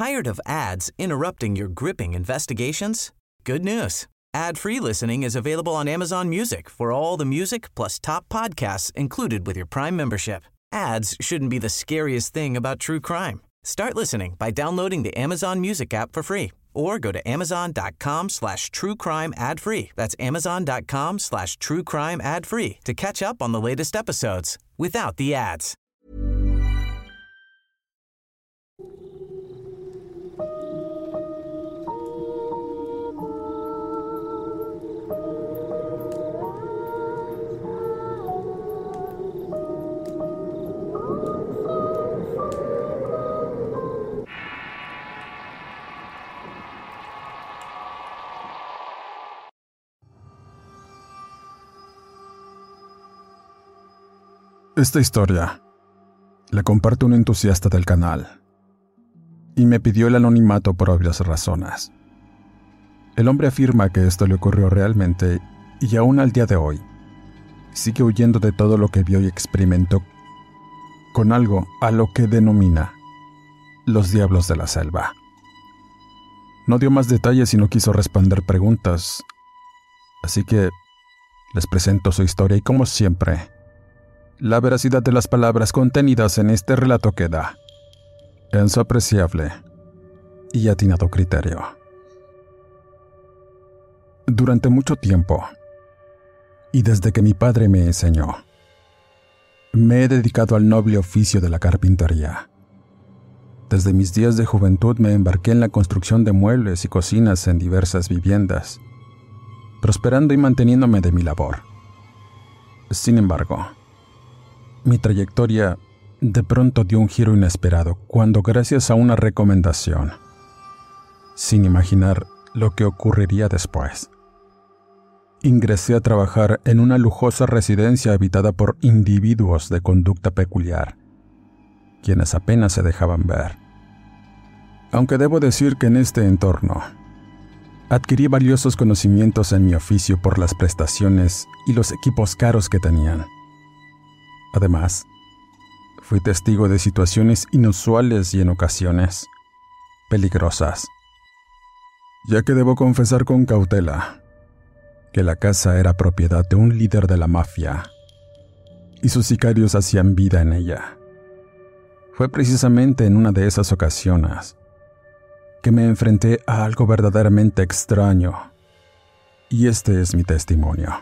Tired of ads interrupting your gripping investigations? Good news. Ad-free listening is available on Amazon Music for all the music plus top podcasts included with your Prime membership. Ads shouldn't be the scariest thing about true crime. Start listening by downloading the Amazon Music app for free or go to amazon.com/truecrime ad-free. That's amazon.com/truecrime ad-free to catch up on the latest episodes without the ads. Esta historia la comparte un entusiasta del canal y me pidió el anonimato por obvias razones. El hombre afirma que esto le ocurrió realmente y aún al día de hoy sigue huyendo de todo lo que vio y experimentó con algo a lo que denomina los diablos de la selva. No dio más detalles y no quiso responder preguntas, así que les presento su historia y, como siempre, la veracidad de las palabras contenidas en este relato queda en su apreciable y atinado criterio. Durante mucho tiempo, y desde que mi padre me enseñó, me he dedicado al noble oficio de la carpintería. Desde mis días de juventud me embarqué en la construcción de muebles y cocinas en diversas viviendas, prosperando y manteniéndome de mi labor. Sin embargo, mi trayectoria de pronto dio un giro inesperado cuando, gracias a una recomendación, sin imaginar lo que ocurriría después, ingresé a trabajar en una lujosa residencia habitada por individuos de conducta peculiar, quienes apenas se dejaban ver. Aunque debo decir que en este entorno adquirí valiosos conocimientos en mi oficio por las prestaciones y los equipos caros que tenían. Además, fui testigo de situaciones inusuales y en ocasiones peligrosas, ya que debo confesar con cautela que la casa era propiedad de un líder de la mafia y sus sicarios hacían vida en ella. Fue precisamente en una de esas ocasiones que me enfrenté a algo verdaderamente extraño, y este es mi testimonio.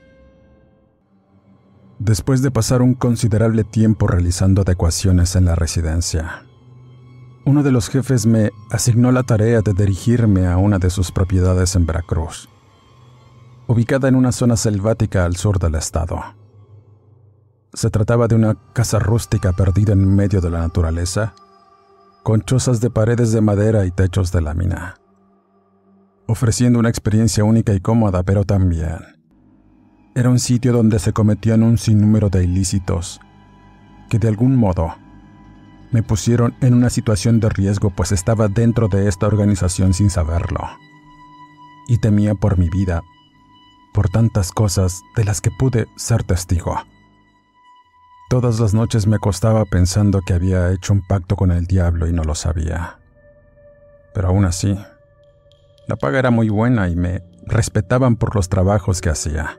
Después de pasar un considerable tiempo realizando adecuaciones en la residencia, uno de los jefes me asignó la tarea de dirigirme a una de sus propiedades en Veracruz, ubicada en una zona selvática al sur del estado. Se trataba de una casa rústica perdida en medio de la naturaleza, con chozas de paredes de madera y techos de lámina, ofreciendo una experiencia única y cómoda, pero también era un sitio donde se cometían un sinnúmero de ilícitos que de algún modo me pusieron en una situación de riesgo, pues estaba dentro de esta organización sin saberlo, y temía por mi vida, por tantas cosas de las que pude ser testigo. Todas las noches me acostaba pensando que había hecho un pacto con el diablo y no lo sabía. Pero aún así, la paga era muy buena y me respetaban por los trabajos que hacía.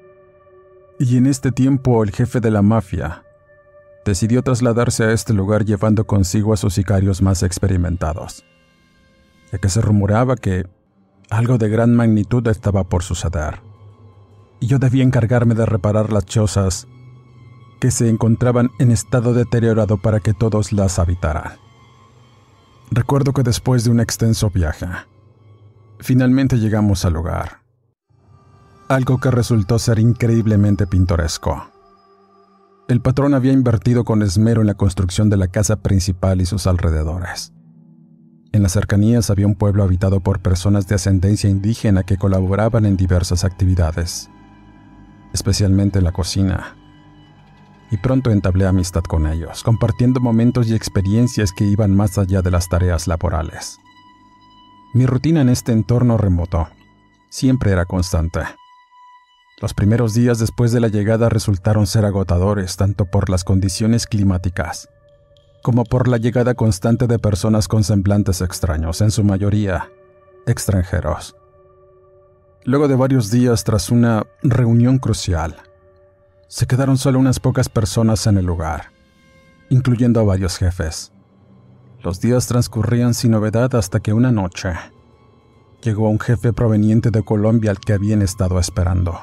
Y en este tiempo el jefe de la mafia decidió trasladarse a este lugar llevando consigo a sus sicarios más experimentados, ya que se rumoraba que algo de gran magnitud estaba por suceder, y yo debía encargarme de reparar las chozas que se encontraban en estado deteriorado para que todos las habitaran. Recuerdo que después de un extenso viaje, finalmente llegamos al lugar, algo que resultó ser increíblemente pintoresco. El patrón había invertido con esmero en la construcción de la casa principal y sus alrededores. En las cercanías había un pueblo habitado por personas de ascendencia indígena que colaboraban en diversas actividades, especialmente en la cocina, y pronto entablé amistad con ellos, compartiendo momentos y experiencias que iban más allá de las tareas laborales. Mi rutina en este entorno remoto siempre era constante. Los primeros días después de la llegada resultaron ser agotadores tanto por las condiciones climáticas como por la llegada constante de personas con semblantes extraños, en su mayoría extranjeros. Luego de varios días tras una reunión crucial, se quedaron solo unas pocas personas en el lugar, incluyendo a varios jefes. Los días transcurrían sin novedad hasta que una noche llegó un jefe proveniente de Colombia al que habían estado esperando,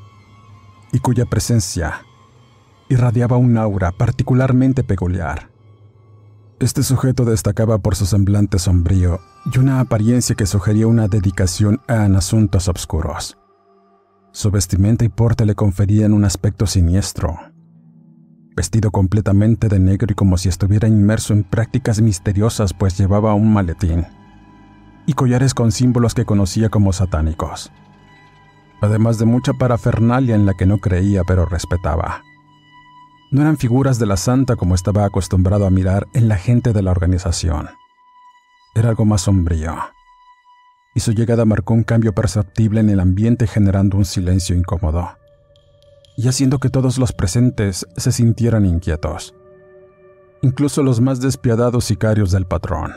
y cuya presencia irradiaba un aura particularmente peculiar. Este sujeto destacaba por su semblante sombrío y una apariencia que sugería una dedicación a asuntos oscuros. Su vestimenta y porte le conferían un aspecto siniestro, vestido completamente de negro y como si estuviera inmerso en prácticas misteriosas, pues llevaba un maletín y collares con símbolos que conocía como satánicos, además de mucha parafernalia en la que no creía pero respetaba. No eran figuras de la santa como estaba acostumbrado a mirar en la gente de la organización. Era algo más sombrío, y su llegada marcó un cambio perceptible en el ambiente, generando un silencio incómodo y haciendo que todos los presentes se sintieran inquietos, incluso los más despiadados sicarios del patrón.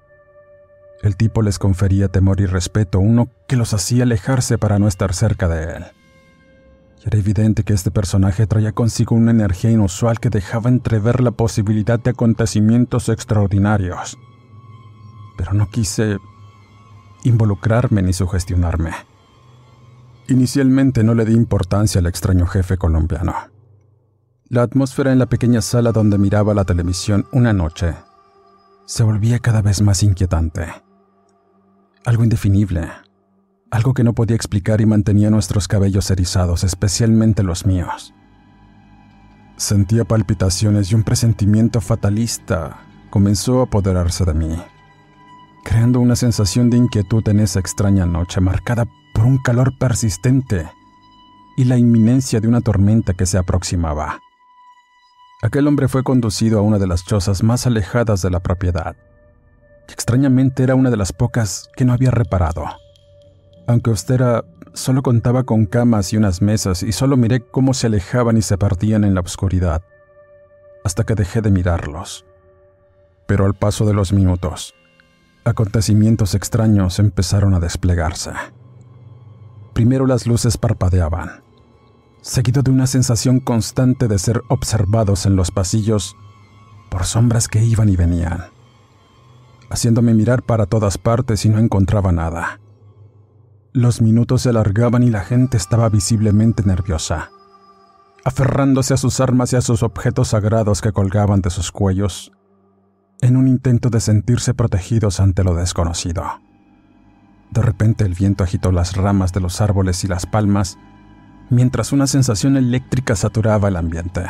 El tipo les confería temor y respeto, uno que los hacía alejarse para no estar cerca de él. Y era evidente que este personaje traía consigo una energía inusual que dejaba entrever la posibilidad de acontecimientos extraordinarios. Pero no quise involucrarme ni sugestionarme. Inicialmente no le di importancia al extraño jefe colombiano. La atmósfera en la pequeña sala donde miraba la televisión una noche se volvía cada vez más inquietante. Algo indefinible, algo que no podía explicar y mantenía nuestros cabellos erizados, especialmente los míos. Sentía palpitaciones y un presentimiento fatalista comenzó a apoderarse de mí, creando una sensación de inquietud en esa extraña noche marcada por un calor persistente y la inminencia de una tormenta que se aproximaba. Aquel hombre fue conducido a una de las chozas más alejadas de la propiedad, que extrañamente era una de las pocas que no había reparado. Aunque austera, solo contaba con camas y unas mesas, y solo miré cómo se alejaban y se perdían en la oscuridad, hasta que dejé de mirarlos. Pero al paso de los minutos, acontecimientos extraños empezaron a desplegarse. Primero las luces parpadeaban, seguido de una sensación constante de ser observados en los pasillos por sombras que iban y venían, haciéndome mirar para todas partes y no encontraba nada. Los minutos se alargaban y la gente estaba visiblemente nerviosa, aferrándose a sus armas y a sus objetos sagrados que colgaban de sus cuellos, en un intento de sentirse protegidos ante lo desconocido. De repente el viento agitó las ramas de los árboles y las palmas, mientras una sensación eléctrica saturaba el ambiente.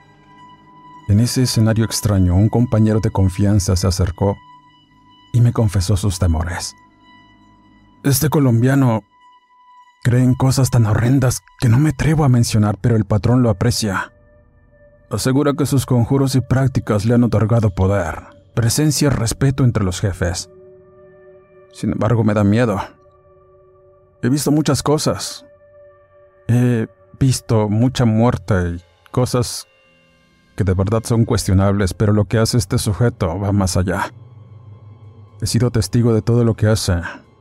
En ese escenario extraño, un compañero de confianza se acercó y me confesó sus temores. Este colombiano cree en cosas tan horrendas que no me atrevo a mencionar, pero el patrón lo aprecia. Asegura que sus conjuros y prácticas le han otorgado poder, presencia y respeto entre los jefes. Sin embargo, me da miedo. He visto muchas cosas. He visto mucha muerte y cosas que de verdad son cuestionables, pero lo que hace este sujeto va más allá. He sido testigo de todo lo que hace.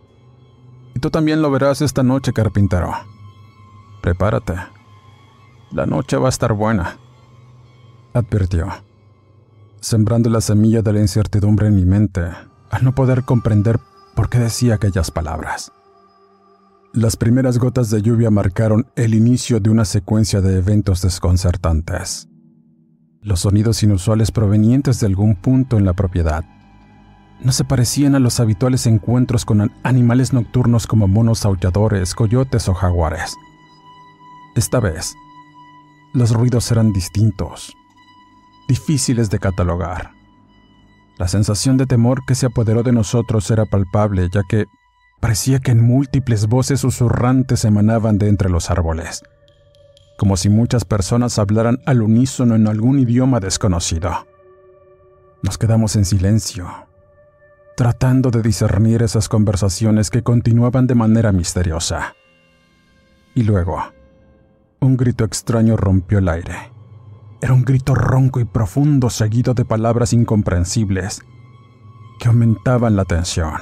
Y tú también lo verás esta noche, carpintero. Prepárate. La noche va a estar buena, advirtió, sembrando la semilla de la incertidumbre en mi mente, al no poder comprender por qué decía aquellas palabras. Las primeras gotas de lluvia marcaron el inicio de una secuencia de eventos desconcertantes. Los sonidos inusuales provenientes de algún punto en la propiedad no se parecían a los habituales encuentros con animales nocturnos como monos aulladores, coyotes o jaguares. Esta vez, los ruidos eran distintos, difíciles de catalogar. La sensación de temor que se apoderó de nosotros era palpable, ya que parecía que en múltiples voces susurrantes emanaban de entre los árboles, como si muchas personas hablaran al unísono en algún idioma desconocido. Nos quedamos en silencio, tratando de discernir esas conversaciones que continuaban de manera misteriosa. Y luego, un grito extraño rompió el aire, era un grito ronco y profundo seguido de palabras incomprensibles que aumentaban la tensión.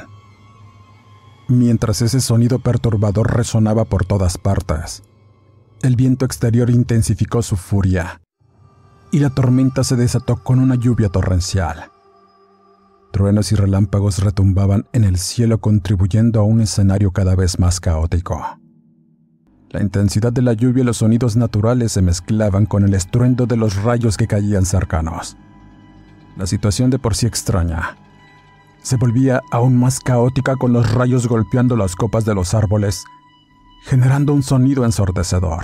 Mientras ese sonido perturbador resonaba por todas partes, el viento exterior intensificó su furia y la tormenta se desató con una lluvia torrencial. Truenos y relámpagos retumbaban en el cielo, contribuyendo a un escenario cada vez más caótico. La intensidad de la lluvia y los sonidos naturales se mezclaban con el estruendo de los rayos que caían cercanos. La situación, de por sí extraña, se volvía aún más caótica con los rayos golpeando las copas de los árboles, generando un sonido ensordecedor.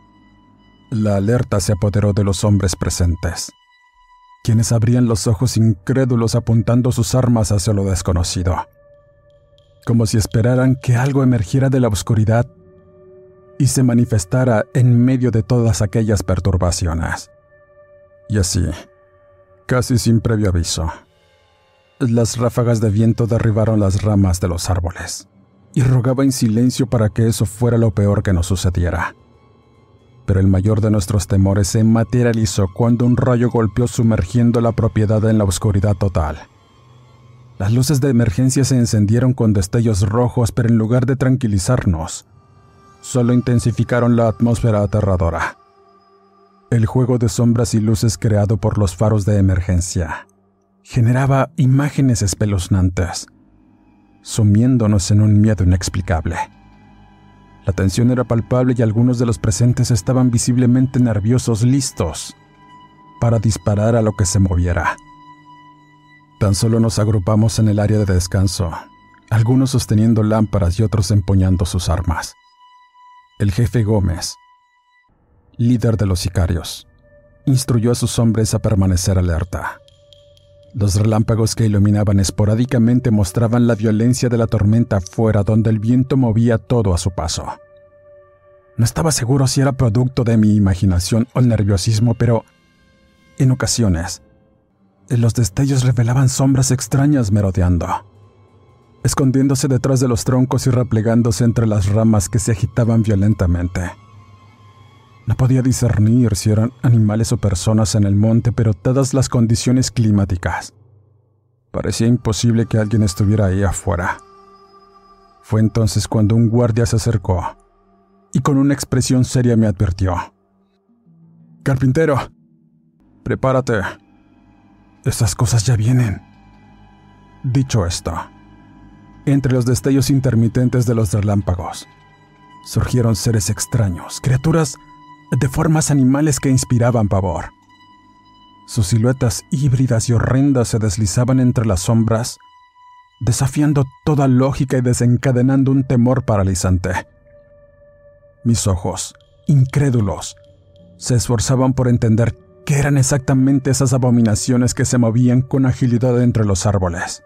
La alerta se apoderó de los hombres presentes, quienes abrían los ojos incrédulos apuntando sus armas hacia lo desconocido, como si esperaran que algo emergiera de la oscuridad y se manifestara en medio de todas aquellas perturbaciones. Y así, casi sin previo aviso, las ráfagas de viento derribaron las ramas de los árboles, y rogaba en silencio para que eso fuera lo peor que nos sucediera. Pero el mayor de nuestros temores se materializó cuando un rayo golpeó sumergiendo la propiedad en la oscuridad total. Las luces de emergencia se encendieron con destellos rojos, pero en lugar de tranquilizarnos, solo intensificaron la atmósfera aterradora. El juego de sombras y luces creado por los faros de emergencia generaba imágenes espeluznantes, sumiéndonos en un miedo inexplicable. La tensión era palpable y algunos de los presentes estaban visiblemente nerviosos, listos para disparar a lo que se moviera. Tan solo nos agrupamos en el área de descanso, algunos sosteniendo lámparas y otros empuñando sus armas. El jefe Gómez, líder de los sicarios, instruyó a sus hombres a permanecer alerta. Los relámpagos que iluminaban esporádicamente mostraban la violencia de la tormenta afuera, donde el viento movía todo a su paso. No estaba seguro si era producto de mi imaginación o nerviosismo, pero en ocasiones los destellos revelaban sombras extrañas merodeando, escondiéndose detrás de los troncos y replegándose entre las ramas que se agitaban violentamente. No podía discernir si eran animales o personas en el monte, pero dadas las condiciones climáticas, parecía imposible que alguien estuviera ahí afuera. Fue entonces cuando un guardia se acercó y con una expresión seria me advirtió: «Carpintero, prepárate. Esas cosas ya vienen». Dicho esto, entre los destellos intermitentes de los relámpagos, surgieron seres extraños, criaturas de formas animales que inspiraban pavor. Sus siluetas híbridas y horrendas se deslizaban entre las sombras, desafiando toda lógica y desencadenando un temor paralizante. Mis ojos, incrédulos, se esforzaban por entender qué eran exactamente esas abominaciones que se movían con agilidad entre los árboles.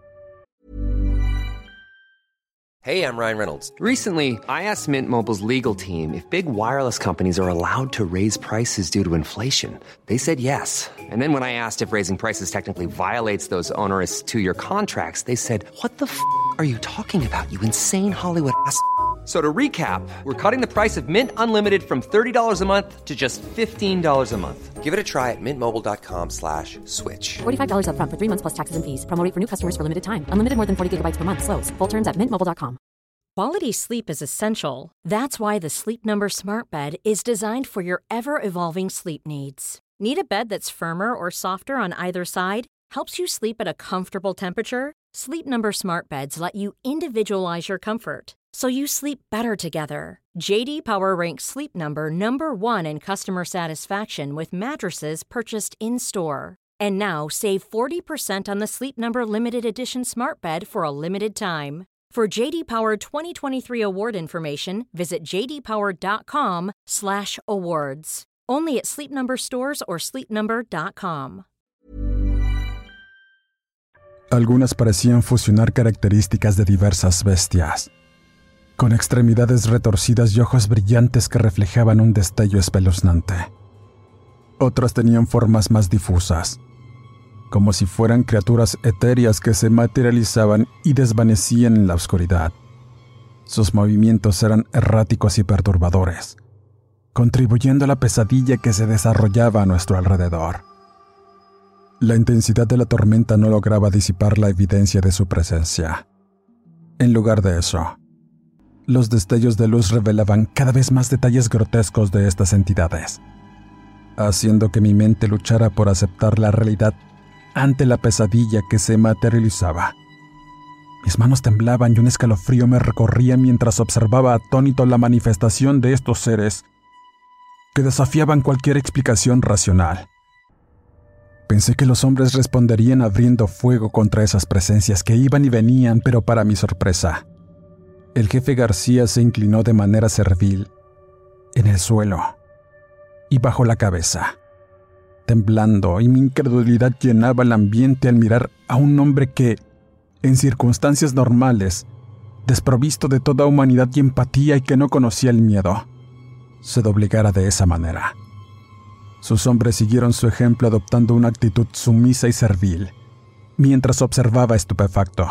Hey, I'm Ryan Reynolds. Recently, I asked Mint Mobile's legal team if big wireless companies are allowed to raise prices due to inflation. They said yes. And then when I asked if raising prices technically violates those onerous two-year contracts, they said, "What the f*** are you talking about, you insane Hollywood ass?" So to recap, we're cutting the price of Mint Unlimited from $30 a month to just $15 a month. Give it a try at mintmobile.com/switch. $45 up front for 3 months plus taxes and fees. Promo rate for new customers for limited time. Unlimited more than 40 gigabytes per month. Slows full terms at mintmobile.com. Quality sleep is essential. That's why the Sleep Number Smart Bed is designed for your ever-evolving sleep needs. Need a bed that's firmer or softer on either side? Helps you sleep at a comfortable temperature? Sleep Number Smart Beds let you individualize your comfort, so you sleep better together. J.D. Power ranks Sleep Number number 1 in customer satisfaction with mattresses purchased in-store. And now, save 40% on the Sleep Number Limited Edition Smart Bed for a limited time. For J.D. Power 2023 award information, visit jdpower.com/awards. Only at Sleep Number stores or sleepnumber.com. Algunas parecían fusionar características de diversas bestias, con extremidades retorcidas y ojos brillantes que reflejaban un destello espeluznante. Otras tenían formas más difusas, como si fueran criaturas etéreas que se materializaban y desvanecían en la oscuridad. Sus movimientos eran erráticos y perturbadores, contribuyendo a la pesadilla que se desarrollaba a nuestro alrededor. La intensidad de la tormenta no lograba disipar la evidencia de su presencia. En lugar de eso, los destellos de luz revelaban cada vez más detalles grotescos de estas entidades, haciendo que mi mente luchara por aceptar la realidad ante la pesadilla que se materializaba. Mis manos temblaban y un escalofrío me recorría mientras observaba atónito la manifestación de estos seres que desafiaban cualquier explicación racional. Pensé que los hombres responderían abriendo fuego contra esas presencias que iban y venían, pero para mi sorpresa, el jefe García se inclinó de manera servil en el suelo y bajó la cabeza, temblando, y mi incredulidad llenaba el ambiente al mirar a un hombre que, en circunstancias normales, desprovisto de toda humanidad y empatía y que no conocía el miedo, se doblegara de esa manera. Sus hombres siguieron su ejemplo adoptando una actitud sumisa y servil, mientras observaba estupefacto.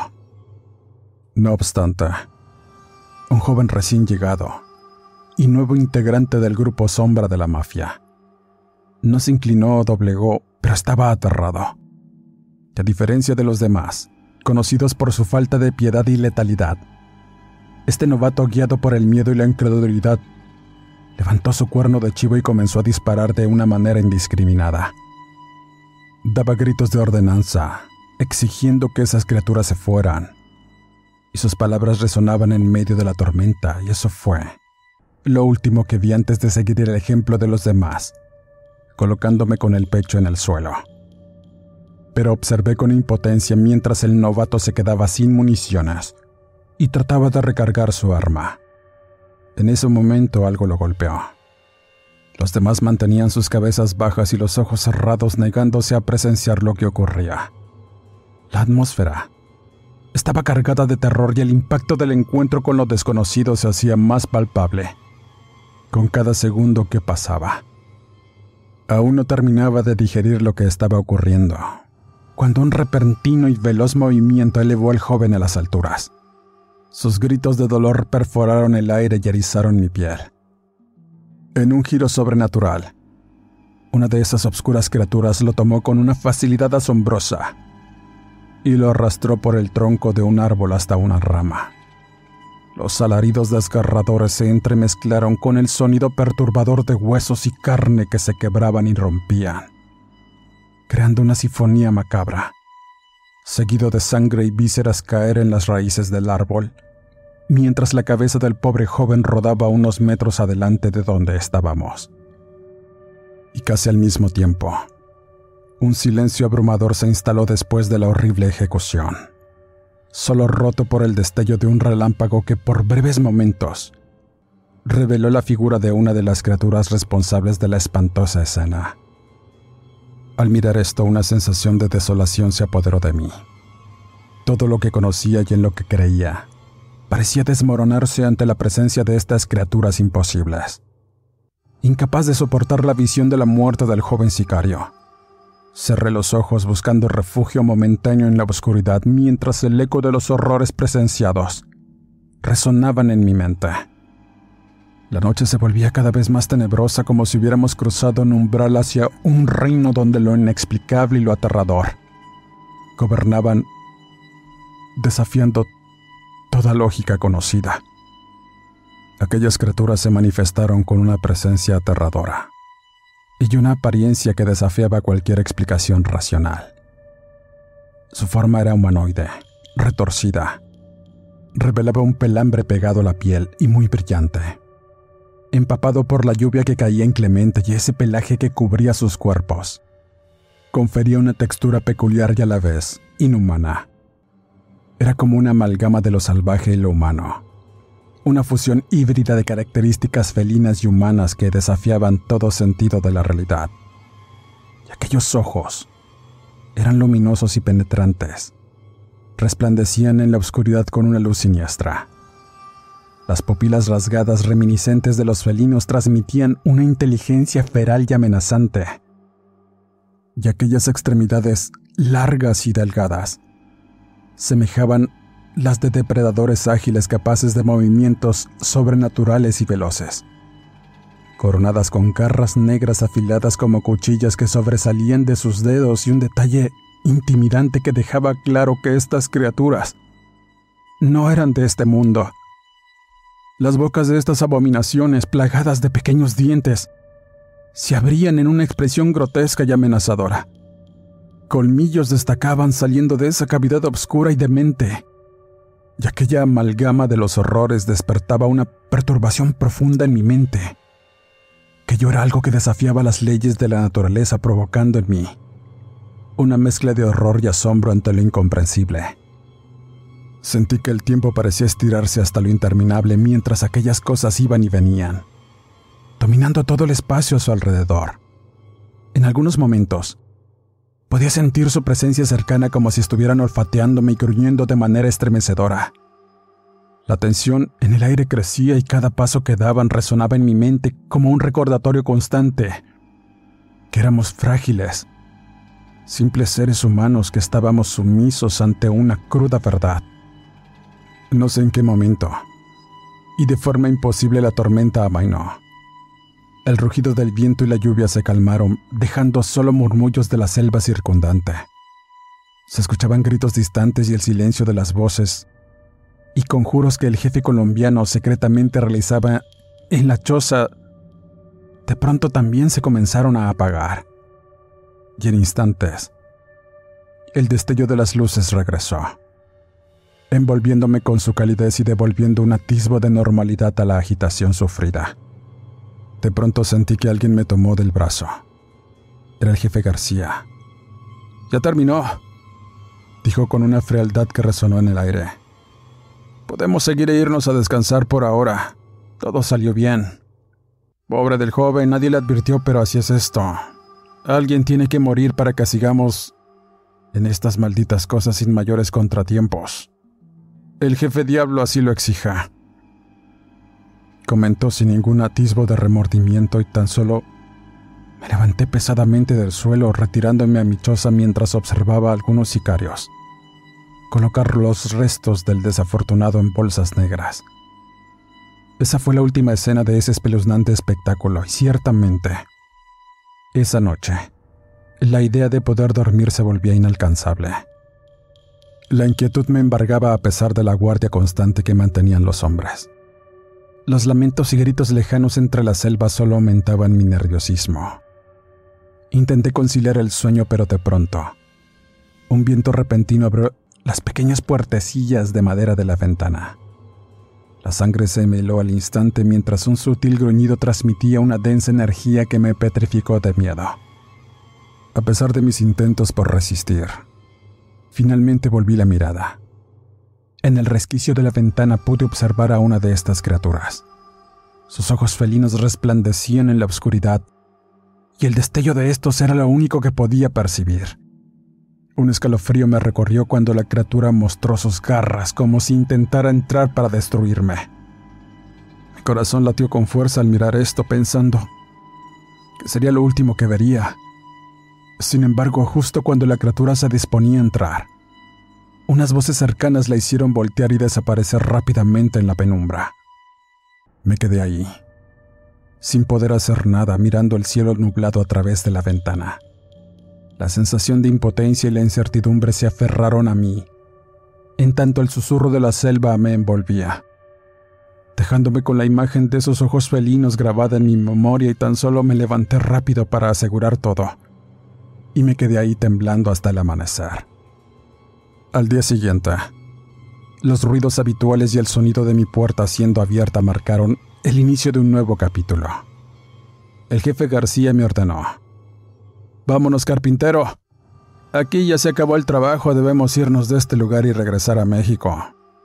No obstante, un joven recién llegado y nuevo integrante del grupo sombra de la mafia no se inclinó o doblegó, pero estaba aterrado. Y a diferencia de los demás, conocidos por su falta de piedad y letalidad, este novato, guiado por el miedo y la incredulidad, levantó su cuerno de chivo y comenzó a disparar de una manera indiscriminada. Daba gritos de ordenanza, exigiendo que esas criaturas se fueran, y sus palabras resonaban en medio de la tormenta, y eso fue lo último que vi antes de seguir el ejemplo de los demás, colocándome con el pecho en el suelo. Pero observé con impotencia mientras el novato se quedaba sin municiones y trataba de recargar su arma. En ese momento algo lo golpeó. Los demás mantenían sus cabezas bajas y los ojos cerrados, negándose a presenciar lo que ocurría. La atmósfera estaba cargada de terror y el impacto del encuentro con lo desconocido se hacía más palpable con cada segundo que pasaba. Aún no terminaba de digerir lo que estaba ocurriendo, cuando un repentino y veloz movimiento elevó al joven a las alturas. Sus gritos de dolor perforaron el aire y erizaron mi piel. En un giro sobrenatural, una de esas obscuras criaturas lo tomó con una facilidad asombrosa y lo arrastró por el tronco de un árbol hasta una rama. Los alaridos desgarradores se entremezclaron con el sonido perturbador de huesos y carne que se quebraban y rompían, creando una sinfonía macabra, seguido de sangre y vísceras caer en las raíces del árbol, mientras la cabeza del pobre joven rodaba unos metros adelante de donde estábamos. Y casi al mismo tiempo, un silencio abrumador se instaló después de la horrible ejecución, solo roto por el destello de un relámpago que por breves momentos reveló la figura de una de las criaturas responsables de la espantosa escena. Al mirar esto, una sensación de desolación se apoderó de mí. Todo lo que conocía y en lo que creía parecía desmoronarse ante la presencia de estas criaturas imposibles. Incapaz de soportar la visión de la muerte del joven sicario, cerré los ojos buscando refugio momentáneo en la oscuridad mientras el eco de los horrores presenciados resonaban en mi mente. La noche se volvía cada vez más tenebrosa, como si hubiéramos cruzado un umbral hacia un reino donde lo inexplicable y lo aterrador gobernaban, desafiando toda lógica conocida. Aquellas criaturas se manifestaron con una presencia aterradora y una apariencia que desafiaba cualquier explicación racional. Su forma era humanoide, retorcida. Revelaba un pelambre pegado a la piel y muy brillante, empapado por la lluvia que caía inclemente, y ese pelaje que cubría sus cuerpos confería una textura peculiar y a la vez inhumana. Era como una amalgama de lo salvaje y lo humano, una fusión híbrida de características felinas y humanas que desafiaban todo sentido de la realidad. Y aquellos ojos eran luminosos y penetrantes, resplandecían en la oscuridad con una luz siniestra. Las pupilas rasgadas reminiscentes de los felinos transmitían una inteligencia feral y amenazante, y aquellas extremidades largas y delgadas semejaban las de depredadores ágiles capaces de movimientos sobrenaturales y veloces. coronadas con garras negras afiladas como cuchillas que sobresalían de sus dedos, y un detalle intimidante que dejaba claro que estas criaturas no eran de este mundo. Las bocas de estas abominaciones, plagadas de pequeños dientes, se abrían en una expresión grotesca y amenazadora. Colmillos destacaban saliendo de esa cavidad oscura y demente, y aquella amalgama de los horrores despertaba una perturbación profunda en mi mente. Aquello era algo que desafiaba las leyes de la naturaleza, provocando en mí una mezcla de horror y asombro ante lo incomprensible. Sentí que el tiempo parecía estirarse hasta lo interminable mientras aquellas cosas iban y venían, dominando todo el espacio a su alrededor. En algunos momentos, podía sentir su presencia cercana, como si estuvieran olfateándome y gruñendo de manera estremecedora. La tensión en el aire crecía y cada paso que daban resonaba en mi mente como un recordatorio constante que éramos frágiles, simples seres humanos que estábamos sumisos ante una cruda verdad. No sé en qué momento, y de forma imposible la tormenta amainó. El rugido del viento y la lluvia se calmaron, dejando solo murmullos de la selva circundante. Se escuchaban gritos distantes y el silencio de las voces y conjuros que el jefe colombiano secretamente realizaba en la choza. De pronto también se comenzaron a apagar, y en instantes el destello de las luces regresó, envolviéndome con su calidez y devolviendo un atisbo de normalidad a la agitación sufrida. De pronto sentí que alguien me tomó del brazo. Era el jefe García. «Ya terminó», dijo con una frialdad que resonó en el aire. «Podemos seguir e irnos a descansar por ahora. Todo salió bien. Pobre del joven, nadie le advirtió, pero así es esto. Alguien tiene que morir para que sigamos en estas malditas cosas sin mayores contratiempos. El jefe diablo así lo exija», comentó sin ningún atisbo de remordimiento, y tan solo me levanté pesadamente del suelo, retirándome a mi choza mientras observaba a algunos sicarios colocar los restos del desafortunado en bolsas negras. Esa fue la última escena de ese espeluznante espectáculo, y ciertamente, esa noche, la idea de poder dormir se volvía inalcanzable. La inquietud me embargaba a pesar de la guardia constante que mantenían los hombres. Los lamentos y gritos lejanos entre la selva solo aumentaban mi nerviosismo. Intenté conciliar el sueño, pero de pronto, un viento repentino abrió las pequeñas puertecillas de madera de la ventana. La sangre se me heló al instante mientras un sutil gruñido transmitía una densa energía que me petrificó de miedo. A pesar de mis intentos por resistir, finalmente volví la mirada. En el resquicio de la ventana pude observar a una de estas criaturas. Sus ojos felinos resplandecían en la oscuridad, y el destello de estos era lo único que podía percibir. Un escalofrío me recorrió cuando la criatura mostró sus garras como si intentara entrar para destruirme. Mi corazón latió con fuerza al mirar esto, pensando que sería lo último que vería. Sin embargo, justo cuando la criatura se disponía a entrar, unas voces cercanas la hicieron voltear y desaparecer rápidamente en la penumbra. Me quedé ahí, sin poder hacer nada, mirando el cielo nublado a través de la ventana. La sensación de impotencia y la incertidumbre se aferraron a mí, en tanto el susurro de la selva me envolvía, dejándome con la imagen de esos ojos felinos grabada en mi memoria, y tan solo me levanté rápido para asegurar todo, y me quedé ahí temblando hasta el amanecer. Al día siguiente, los ruidos habituales y el sonido de mi puerta siendo abierta marcaron el inicio de un nuevo capítulo. El jefe García me ordenó: «Vámonos, carpintero. Aquí ya se acabó el trabajo, debemos irnos de este lugar y regresar a México».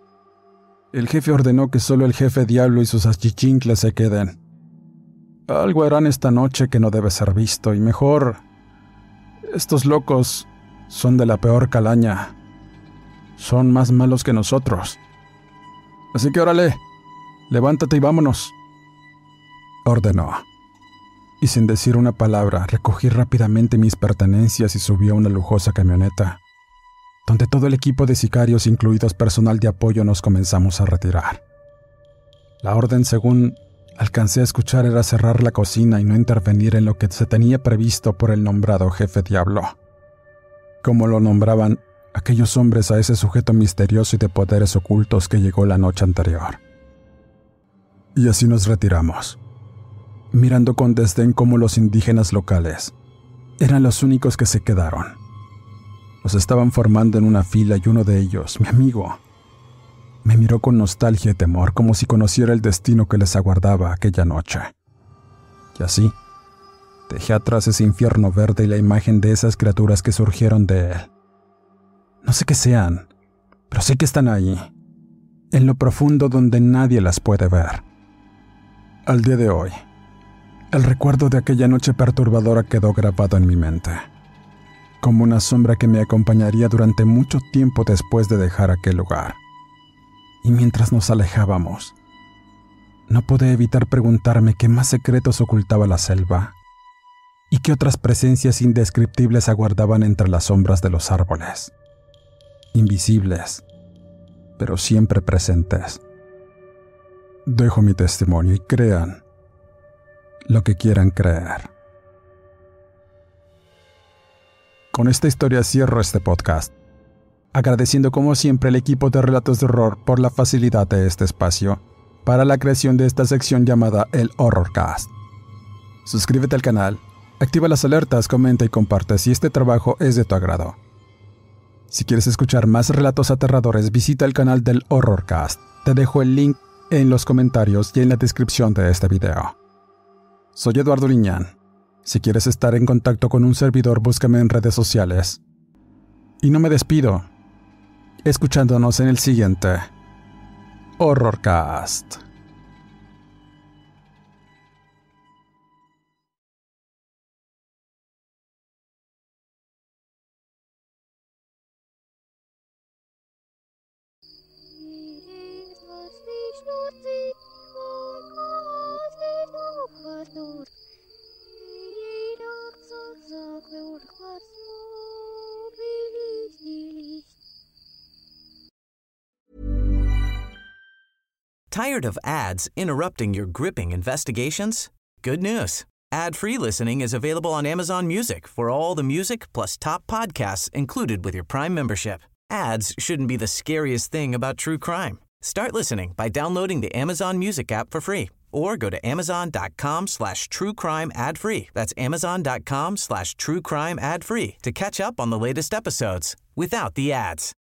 El jefe ordenó que solo el jefe diablo y sus achichincles se queden. Algo harán esta noche que no debe ser visto, y mejor, estos locos son de la peor calaña. Son más malos que nosotros. Así que órale, levántate y vámonos», ordenó. Y sin decir una palabra, recogí rápidamente mis pertenencias y subí a una lujosa camioneta, donde todo el equipo de sicarios, incluidos personal de apoyo, nos comenzamos a retirar. La orden, según alcancé a escuchar era cerrar la cocina y no intervenir en lo que se tenía previsto por el nombrado jefe diablo. Como lo nombraban aquellos hombres a ese sujeto misterioso y de poderes ocultos que llegó la noche anterior. Y así nos retiramos, mirando con desdén cómo los indígenas locales eran los únicos que se quedaron. Los estaban formando en una fila y uno de ellos, mi amigo, me miró con nostalgia y temor como si conociera el destino que les aguardaba aquella noche. Y así, dejé atrás ese infierno verde y la imagen de esas criaturas que surgieron de él. No sé qué sean, pero sé que están ahí, en lo profundo donde nadie las puede ver. Al día de hoy, el recuerdo de aquella noche perturbadora quedó grabado en mi mente, como una sombra que me acompañaría durante mucho tiempo después de dejar aquel lugar. Y mientras nos alejábamos, no pude evitar preguntarme qué más secretos ocultaba la selva y qué otras presencias indescriptibles aguardaban entre las sombras de los árboles. Invisibles, pero siempre presentes. Dejo mi testimonio y crean lo que quieran creer. Con esta historia cierro este podcast, agradeciendo como siempre al equipo de Relatos de Horror por la facilidad de este espacio para la creación de esta sección llamada el Horrorcast. Suscríbete al canal, activa las alertas, comenta y comparte si este trabajo es de tu agrado. Si quieres escuchar más relatos aterradores, visita el canal del Horrorcast. Te dejo el link en los comentarios y en la descripción de este video. Soy Eduardo Liñán. Si quieres estar en contacto con un servidor, búscame en redes sociales. Y no me despido, escuchándonos en el siguiente Horrorcast. Tired of ads interrupting your gripping investigations? Good news. Ad-free listening is available on Amazon Music for all the music plus top podcasts included with your Prime membership. Ads shouldn't be the scariest thing about true crime. Start listening by downloading the Amazon Music app for free or go to amazon.com/truecrime ad-free. That's amazon.com/truecrime ad-free to catch up on the latest episodes without the ads.